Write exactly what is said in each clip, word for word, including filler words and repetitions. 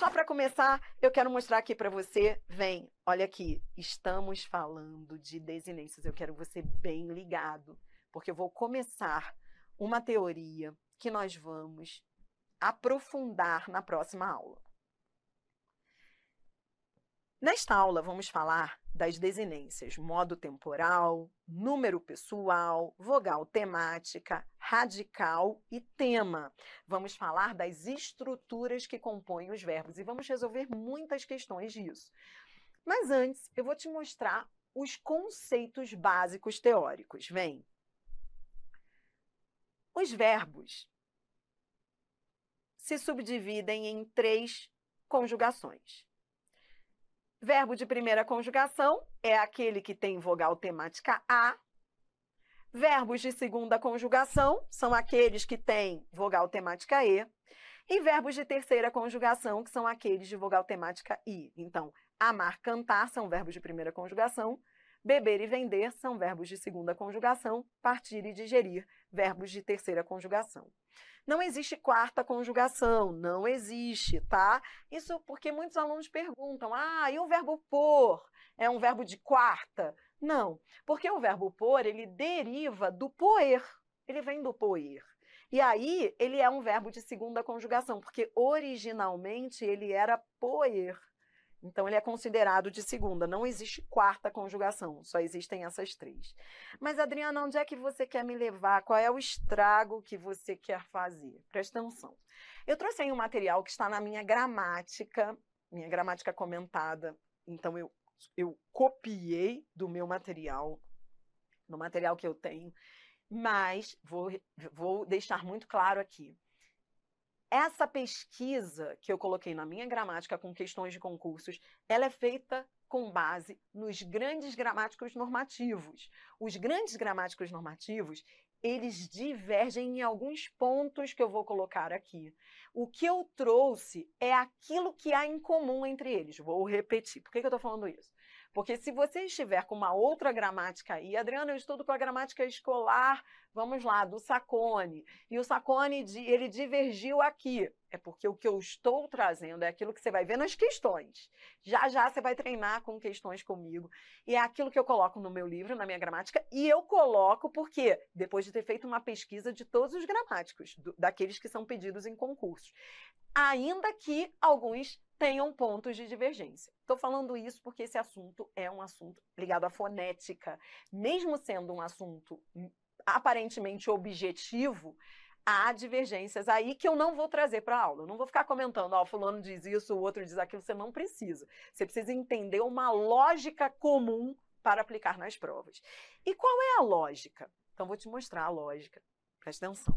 Já para começar, eu quero mostrar aqui para você, vem, olha aqui, estamos falando de desinências, eu quero você bem ligado, porque eu vou começar uma teoria que nós vamos aprofundar na próxima aula. Nesta aula, vamos falar das desinências modo temporal, número pessoal, vogal temática, radical e tema. Vamos falar das estruturas que compõem os verbos e vamos resolver muitas questões disso. Mas antes, eu vou te mostrar os conceitos básicos teóricos. Vem. Os verbos se subdividem em três conjugações. Verbo de primeira conjugação é aquele que tem vogal temática A. Verbos de segunda conjugação são aqueles que têm vogal temática E. E verbos de terceira conjugação, que são aqueles de vogal temática I. Então, amar, cantar são verbos de primeira conjugação. Beber e vender são verbos de segunda conjugação. Partir e digerir, verbos de terceira conjugação. Não existe quarta conjugação, não existe, tá? Isso porque muitos alunos perguntam, ah, e o verbo pôr é um verbo de quarta? Não, porque o verbo pôr, ele deriva do poer, ele vem do poer. E aí, ele é um verbo de segunda conjugação, porque originalmente ele era poer. Então, ele é considerado de segunda, não existe quarta conjugação, só existem essas três. Mas, Adriana, onde é que você quer me levar? Qual é o estrago que você quer fazer? Presta atenção. Eu trouxe aí um material que está na minha gramática, minha gramática comentada, então eu, eu copiei do meu material, no material que eu tenho, mas vou, vou deixar muito claro aqui. Essa pesquisa que eu coloquei na minha gramática com questões de concursos, ela é feita com base nos grandes gramáticos normativos. Os grandes gramáticos normativos, eles divergem em alguns pontos que eu vou colocar aqui. O que eu trouxe é aquilo que há em comum entre eles. Vou repetir. Por que eu estou falando isso? Porque se você estiver com uma outra gramática aí, Adriana, eu estudo com a gramática escolar, vamos lá, do Sacconi, e o Sacconi, ele divergiu aqui. É porque o que eu estou trazendo é aquilo que você vai ver nas questões. Já, já você vai treinar com questões comigo. E é aquilo que eu coloco no meu livro, na minha gramática, e eu coloco porque, depois de ter feito uma pesquisa de todos os gramáticos, do, daqueles que são pedidos em concursos, ainda que alguns tenham pontos de divergência. Estou falando isso porque esse assunto é um assunto ligado à fonética. Mesmo sendo um assunto aparentemente objetivo, há divergências aí que eu não vou trazer para a aula. Eu não vou ficar comentando, ó, fulano diz isso, o outro diz aquilo, você não precisa. Você precisa entender uma lógica comum para aplicar nas provas. E qual é a lógica? Então, vou te mostrar a lógica. Presta atenção.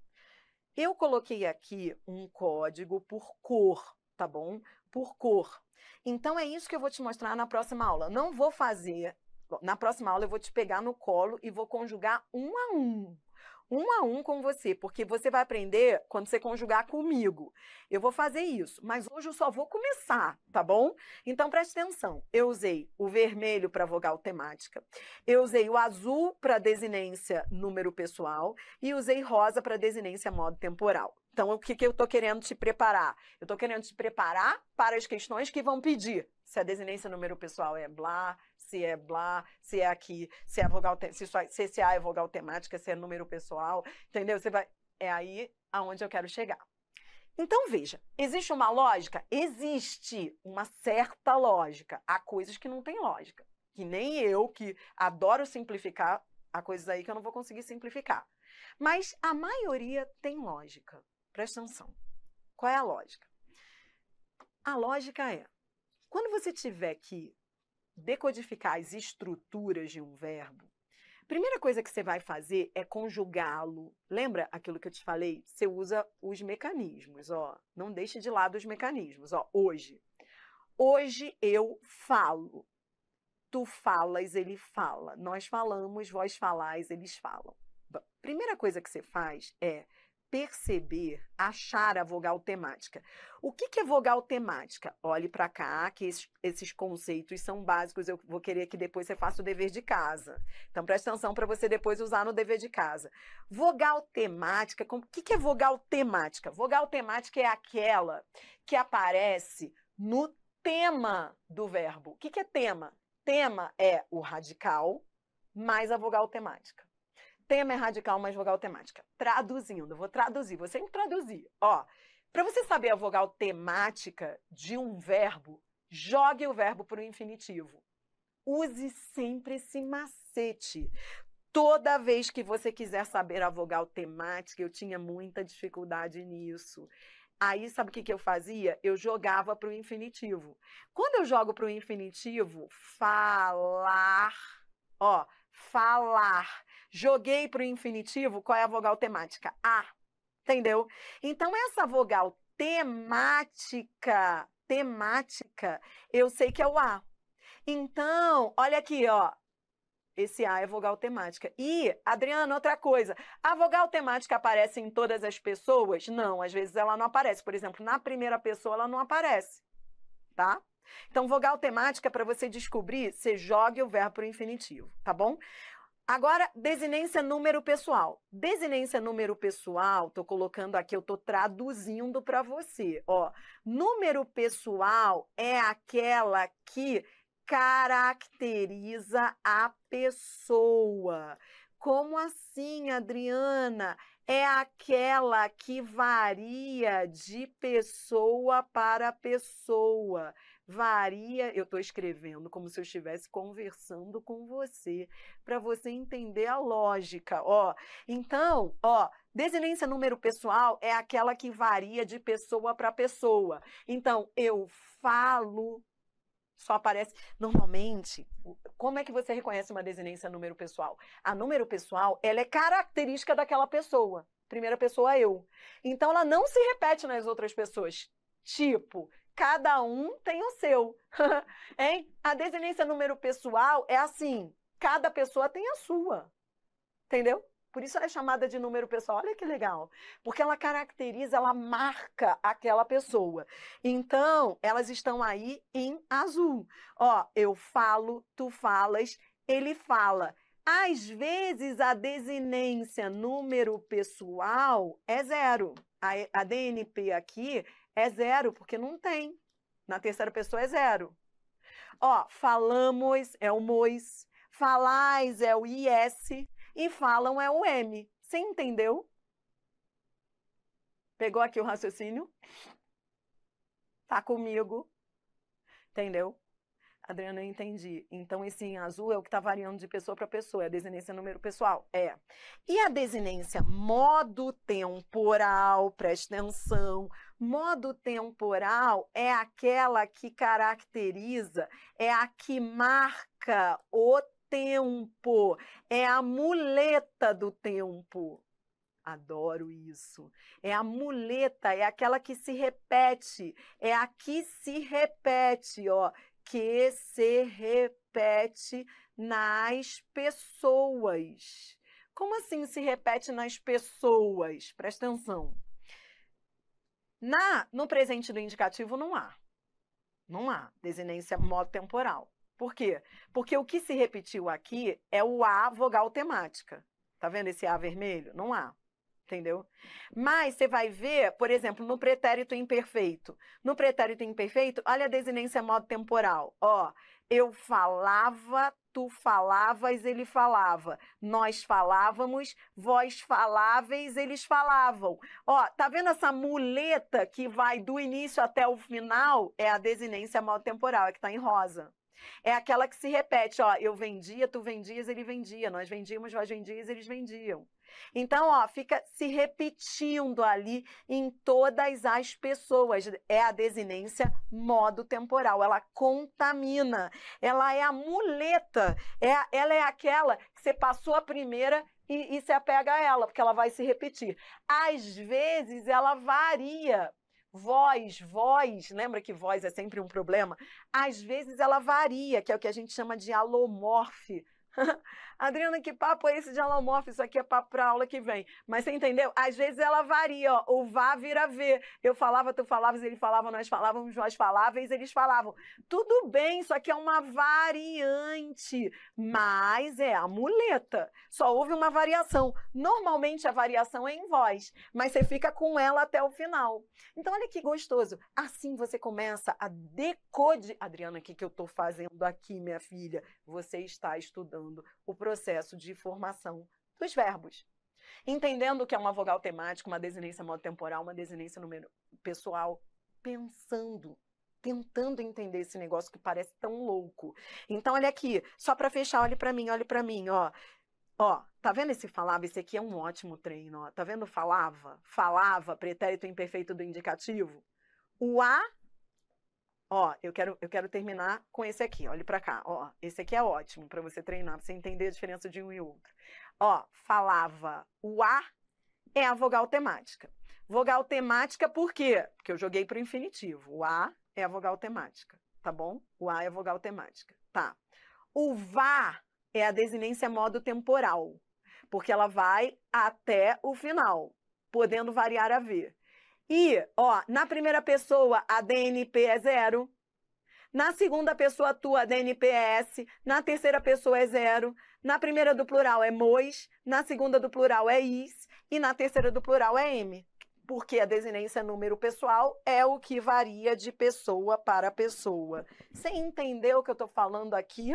Eu coloquei aqui um código por cor, tá bom? Por cor. Então, é isso que eu vou te mostrar na próxima aula. Não vou fazer... Na próxima aula, eu vou te pegar no colo e vou conjugar um a um. Um a um com você, porque você vai aprender quando você conjugar comigo. Eu vou fazer isso, mas hoje eu só vou começar, tá bom? Então, preste atenção. Eu usei o vermelho para vogal temática, eu usei o azul para desinência número pessoal e usei rosa para desinência modo temporal. Então, o que, que eu estou querendo te preparar? Eu estou querendo te preparar para as questões que vão pedir. Se a desinência número pessoal é blá, se é blá, se é aqui, se é vogal, se, se esse A é vogal temática, se é número pessoal, entendeu? Você vai... É aí aonde eu quero chegar. Então, veja, existe uma lógica? Existe uma certa lógica. Há coisas que não têm lógica. Que nem eu, que adoro simplificar, há coisas aí que eu não vou conseguir simplificar. Mas a maioria tem lógica. Presta atenção. Qual é a lógica? A lógica é, quando você tiver que decodificar as estruturas de um verbo, a primeira coisa que você vai fazer é conjugá-lo. Lembra aquilo que eu te falei? Você usa os mecanismos, ó. Não deixe de lado os mecanismos, ó. Hoje. Hoje eu falo. Tu falas, ele fala. Nós falamos, vós falais, eles falam. Bom, primeira coisa que você faz é perceber, achar a vogal temática. O que, que é vogal temática? Olhe para cá, que esses, esses conceitos são básicos. Eu vou querer que depois você faça o dever de casa. Então, presta atenção para você depois usar no dever de casa. Vogal temática, o que, que é vogal temática? Vogal temática é aquela que aparece no tema do verbo. O que, que é tema? Tema é o radical mais a vogal temática. Tema é radical mais vogal temática. Traduzindo, vou traduzir, vou sempre traduzir. Ó, para você saber a vogal temática de um verbo, jogue o verbo para o infinitivo. Use sempre esse macete. Toda vez que você quiser saber a vogal temática, eu tinha muita dificuldade nisso. Aí, sabe o que, que eu fazia? Eu jogava para o infinitivo. Quando eu jogo para o infinitivo, falar, ó, falar. Joguei para o infinitivo, qual é a vogal temática? A, entendeu? Então, essa vogal temática, temática, eu sei que é o A. Então, olha aqui, ó. Esse A é vogal temática. E, Adriana, outra coisa, a vogal temática aparece em todas as pessoas? Não, às vezes ela não aparece. Por exemplo, na primeira pessoa ela não aparece, tá? Então, vogal temática, para você descobrir, você jogue o verbo para o infinitivo, tá bom? Agora, desinência número pessoal. Desinência número pessoal, tô colocando aqui, eu tô traduzindo para você. Ó, número pessoal é aquela que caracteriza a pessoa. Como assim, Adriana? É aquela que varia de pessoa para pessoa. Varia, eu estou escrevendo como se eu estivesse conversando com você, para você entender a lógica, ó. Então, ó, desinência número pessoal é aquela que varia de pessoa para pessoa. Então, eu falo, só aparece, normalmente, como é que você reconhece uma desinência número pessoal? A número pessoal, ela é característica daquela pessoa, primeira pessoa eu. Então, ela não se repete nas outras pessoas, tipo... Cada um tem o seu, hein? A desinência número pessoal é assim, cada pessoa tem a sua, entendeu? Por isso ela é chamada de número pessoal. Olha que legal, porque ela caracteriza, ela marca aquela pessoa. Então, elas estão aí em azul. Ó, eu falo, tu falas, ele fala. Às vezes, a desinência número pessoal é zero. A, a D N P aqui é zero, porque não tem. Na terceira pessoa é zero. Ó, falamos é o mois, falais é o I S e falam é o M. Você entendeu? Pegou aqui o raciocínio? Tá comigo? Entendeu? Adriana, eu entendi. Então, esse em azul é o que está variando de pessoa para pessoa, é a desinência número pessoal? É. E a desinência modo temporal, preste atenção, modo temporal é aquela que caracteriza, é a que marca o tempo, é a muleta do tempo. Adoro isso. É a muleta, é aquela que se repete, é a que se repete, ó. Que se repete nas pessoas. Como assim se repete nas pessoas? Presta atenção. Na, no presente do indicativo não há. Não há desinência modo temporal. Por quê? Porque o que se repetiu aqui é o A vogal temática. Tá vendo esse A vermelho? Não há. Entendeu? Mas você vai ver, por exemplo, no pretérito imperfeito. No pretérito imperfeito, olha a desinência modo temporal. Ó, eu falava, tu falavas, ele falava. Nós falávamos, vós faláveis, eles falavam. Ó, tá vendo essa muleta que vai do início até o final? É a desinência modo temporal, é que tá em rosa. É aquela que se repete, ó, eu vendia, tu vendias, ele vendia. Nós vendíamos, vós vendias, eles vendiam. Então, ó, fica se repetindo ali em todas as pessoas. É a desinência modo temporal. Ela contamina. Ela é a muleta. É, ela é aquela que você passou a primeira e, e se apega a ela, porque ela vai se repetir. Às vezes, ela varia. Voz, voz, lembra que voz é sempre um problema? Às vezes ela varia, que é o que a gente chama de alomorfe Adriana, que papo é esse de alomorfo? Isso aqui é papo para aula que vem. Mas você entendeu? Às vezes ela varia, ó. O vá vira ver. Eu falava, tu falavas, ele falava, nós falávamos, nós falávamos, eles falavam. Tudo bem, isso aqui é uma variante, mas é a muleta. Só houve uma variação. Normalmente a variação é em voz, mas você fica com ela até o final. Então, olha que gostoso. Assim você começa a decode... Adriana, o que, que eu estou fazendo aqui, minha filha? Você está estudando o processo de formação dos verbos. Entendendo que é uma vogal temática, uma desinência modo-temporal, uma desinência número pessoal, pensando, tentando entender esse negócio que parece tão louco. Então, olha aqui, só para fechar, olhe para mim, olhe para mim, ó. Ó, tá vendo esse falava? Esse aqui é um ótimo treino, ó. Tá vendo falava? Falava, pretérito imperfeito do indicativo. O a, ó, eu quero, eu quero terminar com esse aqui, olhe pra cá, ó. Esse aqui é ótimo pra você treinar, pra você entender a diferença de um e outro. Ó, falava, o a é a vogal temática. Vogal temática por quê? Porque eu joguei pro infinitivo. O a é a vogal temática, tá bom? O a é a vogal temática, tá. O vá é a desinência modo temporal, porque ela vai até o final, podendo variar a V. E, ó, na primeira pessoa, a D N P é zero. Na segunda pessoa, tua, a D N P é S. Na terceira pessoa é zero. Na primeira do plural é mois. Na segunda do plural é is. E na terceira do plural é M. Porque a desinência número pessoal é o que varia de pessoa para pessoa. Você entendeu o que eu estou falando aqui?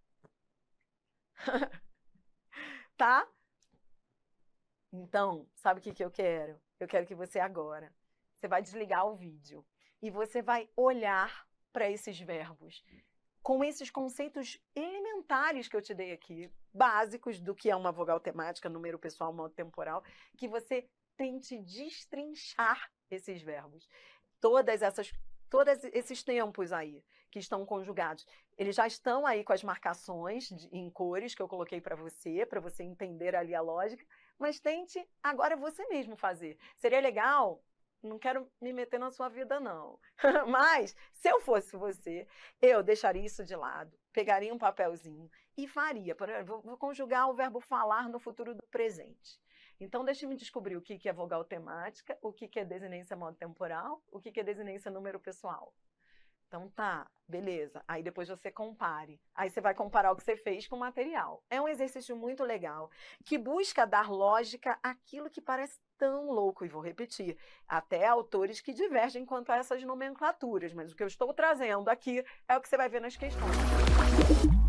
Tá? Então, sabe o que, que eu quero? Eu quero que você agora, você vai desligar o vídeo e você vai olhar para esses verbos com esses conceitos elementares que eu te dei aqui, básicos do que é uma vogal temática, número pessoal, modo temporal, que você tente destrinchar esses verbos. Todas essas, todos esses tempos aí que estão conjugados, eles já estão aí com as marcações de, em cores que eu coloquei para você, para você entender ali a lógica, mas tente agora você mesmo fazer. Seria legal, não quero me meter na sua vida não, mas se eu fosse você, eu deixaria isso de lado, pegaria um papelzinho e faria, por exemplo, vou conjugar o verbo falar no futuro do presente. Então, deixe-me descobrir o que é vogal temática, o que é desinência modo temporal, o que é desinência número pessoal. Então, tá, beleza. Aí depois você compare. Aí você vai comparar o que você fez com o material. É um exercício muito legal, que busca dar lógica àquilo que parece tão louco. E vou repetir, até autores que divergem quanto a essas nomenclaturas. Mas o que eu estou trazendo aqui é o que você vai ver nas questões.